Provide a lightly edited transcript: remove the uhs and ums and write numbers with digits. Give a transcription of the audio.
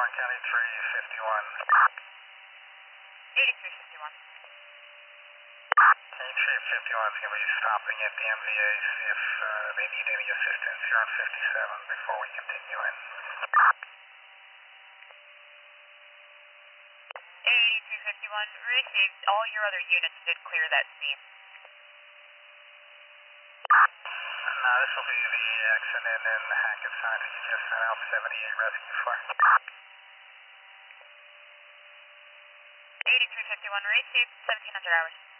County 351. 8351. County 351 is going to be stopping at the MVA, see if they need any assistance. You're on 57 before we continue in. 8351, received. All your other units did clear that scene. No, this will be the accident in the Hackett side that you just sent out 78 rescue for. 8351, received. 1700 hours.